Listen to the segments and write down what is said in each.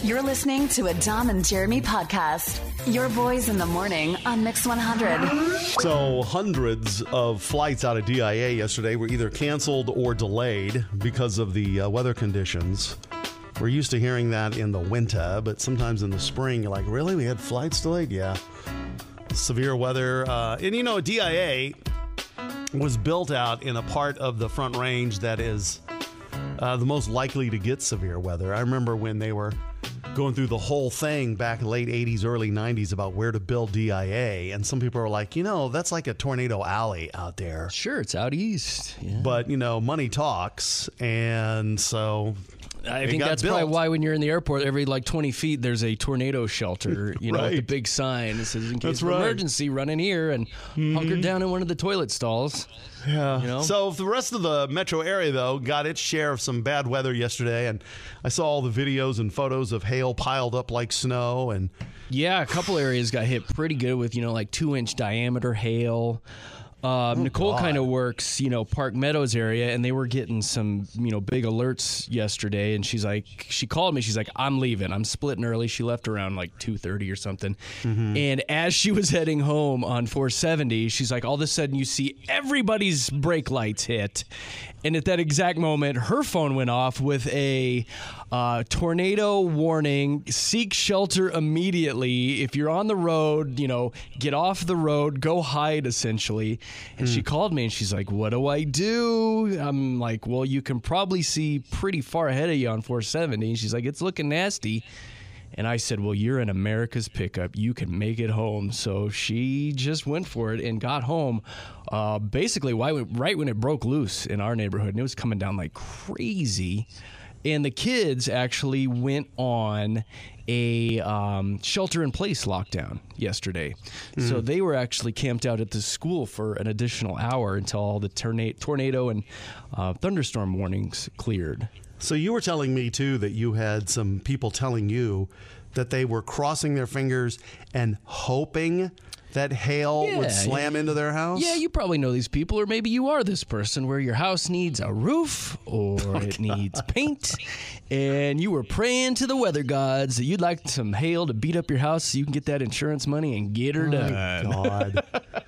You're listening to a Dom and Jeremy podcast. Your boys in the morning on Mix 100. So hundreds of flights out of DIA yesterday were either canceled or delayed because of the weather conditions. We're used to hearing that in the winter, but sometimes in the spring, you're like, really? We had flights delayed? Yeah. Severe weather. And you know, DIA was built out in a part of the Front Range that is the most likely to get severe weather. I remember when they were going through the whole thing back in the late 80s, early 90s about where to build DIA. And some people are like, you know, that's like a tornado alley out there. Sure, it's out east. Yeah. But, you know, money talks. And so I think that's probably why when you're in the airport, every like 20 feet, there's a tornado shelter, you know, with a big sign that says, in case of emergency, run in here and hunker down in one of the toilet stalls. Yeah. You know? So the rest of the metro area, though, got its share of some bad weather yesterday. And I saw all the videos and photos of hail piled up like snow. And yeah, a couple areas got hit pretty good with, you know, like 2-inch diameter hail. Nicole kind of works, you know, Park Meadows area, and they were getting some, you know, big alerts yesterday. And she's like, she called me. She's like, I'm leaving. I'm splitting early. She left around like 2:30 or something. And as she was heading home on 470, she's like, all of a sudden you see everybody's brake lights hit. And at that exact moment, her phone went off with a tornado warning. Seek shelter immediately. If you're on the road, you know, get off the road, go hide, essentially. And she called me and she's like, what do I do? I'm like, well, you can probably see pretty far ahead of you on 470. She's like, it's looking nasty. And I said, well, you're in America's pickup. You can make it home. So she just went for it and got home basically right when it broke loose in our neighborhood. And it was coming down like crazy. And the kids actually went on a shelter-in-place lockdown yesterday. So they were actually camped out at the school for an additional hour until all the tornado and thunderstorm warnings cleared. so you were telling me, too, that you had some people telling you that they were crossing their fingers and hoping that hail would slam into their house? Yeah, you probably know these people, or maybe you are this person where your house needs a roof or it needs paint, and you were praying to the weather gods that you'd like some hail to beat up your house so you can get that insurance money and get her done. God.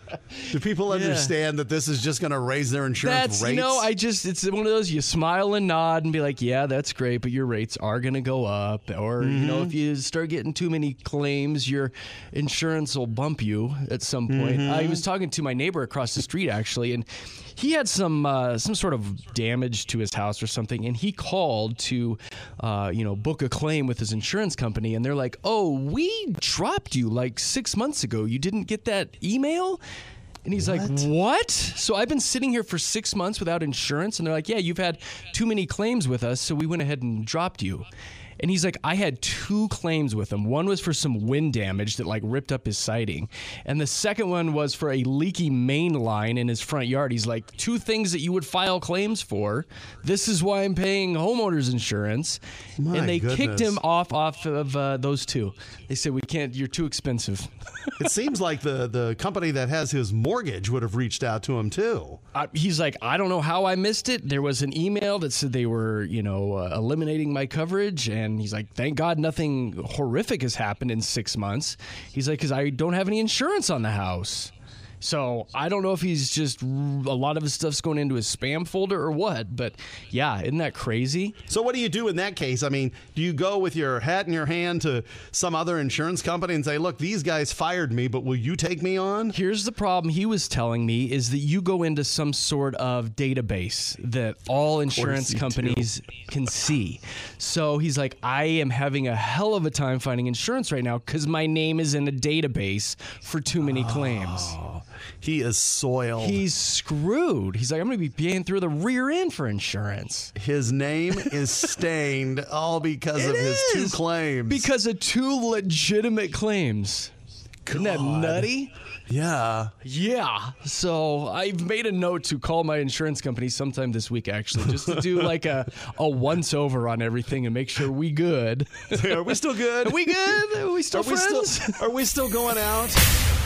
Do people understand that this is just going to raise their insurance rates? You know, it's one of those, you smile and nod and be like, yeah, that's great, but your rates are going to go up. Or, you know, if you start getting too many claims, your insurance will bump you at some point. I was talking to my neighbor across the street, actually, and he had some sort of damage to his house or something, and he called to, book a claim with his insurance company, and they're like, oh, we dropped you like 6 months ago. You didn't get that email? And he's like, what? So I've been sitting here for 6 months without insurance? And they're like, yeah, you've had too many claims with us, so we went ahead and dropped you. And he's like, I had 2 claims with him. One was for some wind damage that like ripped up his siding. And the second one was for a leaky main line in his front yard. He's like, 2 things that you would file claims for. This is why I'm paying homeowners insurance. And they kicked him off of those 2. They said, we can't, you're too expensive. It seems like the company that has his mortgage would have reached out to him too. He's like, I don't know how I missed it. There was an email that said they were, eliminating my coverage. And he's like, thank God nothing horrific has happened in 6 months. He's like, because I don't have any insurance on the house. So I don't know if he's just, a lot of his stuff's going into his spam folder or what, but yeah, isn't that crazy? So what do you do in that case? I mean, do you go with your hat in your hand to some other insurance company and say, look, these guys fired me, but will you take me on? Here's the problem he was telling me is that you go into some sort of database that all insurance companies can see. So he's like, I am having a hell of a time finding insurance right now because my name is in a database for too many claims. He is soiled. He's screwed. He's like, I'm going to be paying through the rear end for insurance. His name is stained all because of his 2 claims. Because of 2 legitimate claims. God. Isn't that nutty? Yeah. Yeah. So I've made a note to call my insurance company sometime this week, actually, just to do like a once over on everything and make sure we good. Are we still good? Are we good? Are we still friends? Are we still going out?